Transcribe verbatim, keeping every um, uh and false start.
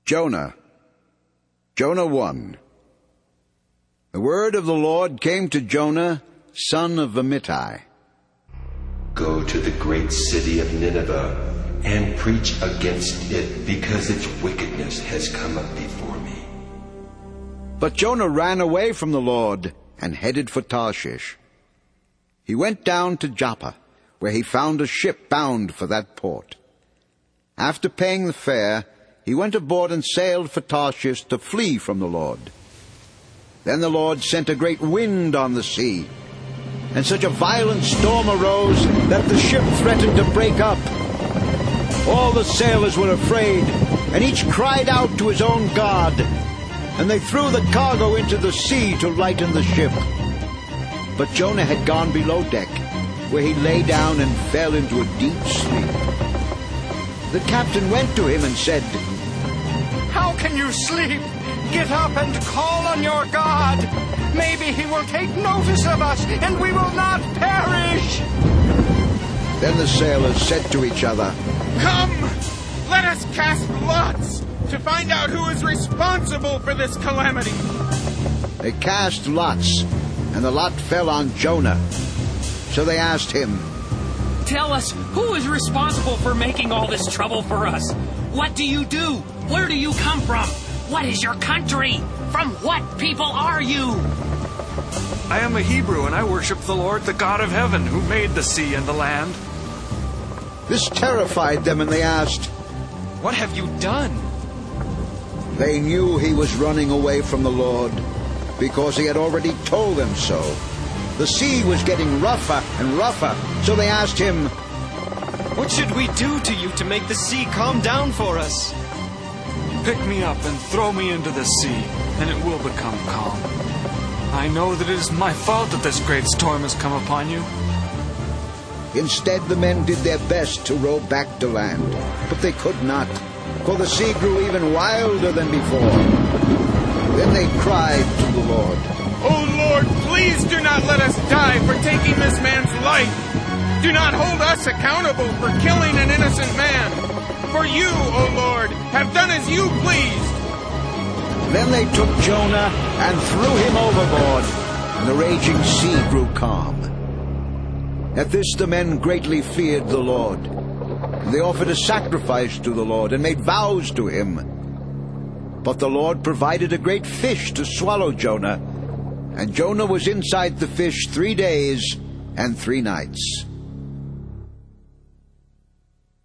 Jonah. Jonah one. The word of the Lord came to Jonah, son of Amittai. Go to the great city of Nineveh and preach against it, because its wickedness has come up before me. But Jonah ran away from the Lord and headed for Tarshish. He went down to Joppa, where he found a ship bound for that port. After paying the fare, he went aboard and sailed for Tarshish to flee from the Lord. Then the Lord sent a great wind on the sea, and such a violent storm arose that the ship threatened to break up. All the sailors were afraid, and each cried out to his own God, and they threw the cargo into the sea to lighten the ship. But Jonah had gone below deck, where he lay down and fell into a deep sleep. The captain went to him and said, "How can you sleep? Get up and call on your God. Maybe he will take notice of us, and we will not perish." Then the sailors said to each other, "Come, let us cast lots to find out who is responsible for this calamity." They cast lots, and the lot fell on Jonah. So they asked him, "Tell us, who is responsible for making all this trouble for us? What do you do? Where do you come from? What is your country? From what people are you?" "I am a Hebrew, and I worship the Lord, the God of heaven, who made the sea and the land." This terrified them, and they asked, "What have you done?" They knew he was running away from the Lord, because he had already told them so. The sea was getting rougher and rougher, so they asked him, "What should we do to you to make the sea calm down for us?" "Pick me up and throw me into the sea, and it will become calm. I know that it is my fault that this great storm has come upon you." Instead, the men did their best to row back to land, but they could not, for the sea grew even wilder than before. Then they cried to the Lord, "O Lord, please do not let us die for taking this man's life. Do not hold us accountable for killing an innocent man. For you, O Lord, have done as you pleased." Then they took Jonah and threw him overboard, and the raging sea grew calm. At this the men greatly feared the Lord, and they offered a sacrifice to the Lord and made vows to him. But the Lord provided a great fish to swallow Jonah, and Jonah was inside the fish three days and three nights.